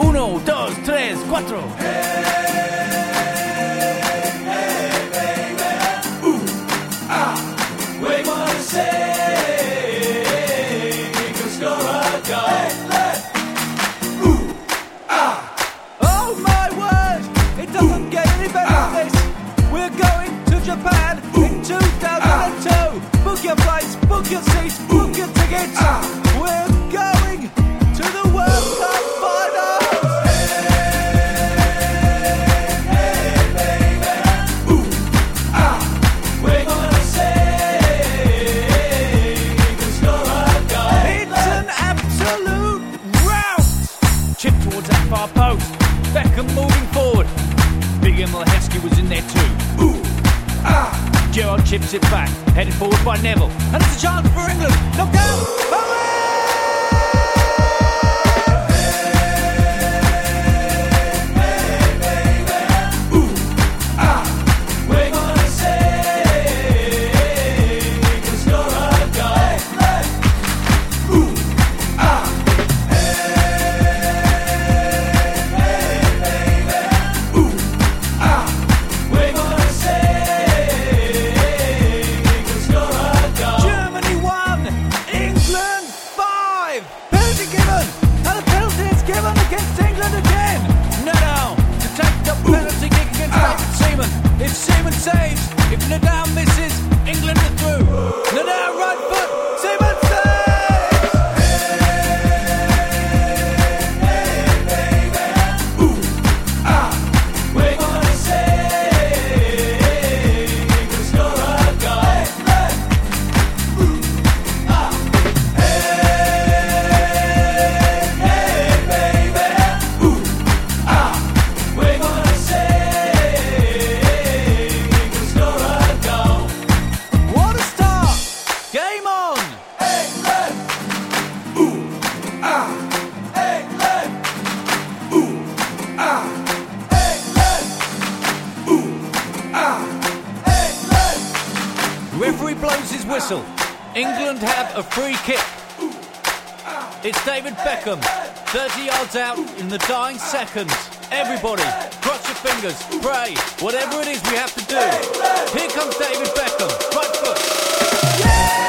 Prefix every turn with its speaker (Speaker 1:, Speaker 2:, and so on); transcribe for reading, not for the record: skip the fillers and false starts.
Speaker 1: 1, 2, 3, 4.
Speaker 2: We wanna say, Eagles score a goal.
Speaker 1: Oh my word! It doesn't get any better than this. We're going to Japan in 2002. Book your flights, book your seats, book your tickets. We're going to the World Cup finals.
Speaker 2: We're gonna say, Eagles score a goal.
Speaker 1: It's an absolute rout. Chip towards that far post. Beckham moving forward. Big Emil Heskey was in there too. Gerrard chips it back, headed forward by Neville. And it's a chance for England. Knocked out.
Speaker 2: We're gonna say, Eagles score a goal. We're gonna say, Eagles score a goal.
Speaker 1: Germany 1, England 5. Penalty given, and a penalty is given against England again. Nadal to take the penalty kick against David Seaman. If Seaman saves, if Nadal misses, England are through. Nadal right foot, Seaman saves.
Speaker 2: We're gonna say, Eagles score a goal. We're gonna say, Eagles score a goal.
Speaker 1: What a start! Game on!
Speaker 2: England! England! England!
Speaker 1: Referee blows his whistle. England have a free kick. It's David Beckham, 30 yards out in the dying seconds. Everybody, cross your fingers, pray, whatever it is we have to do. Here comes David Beckham, right foot.
Speaker 2: Yeah!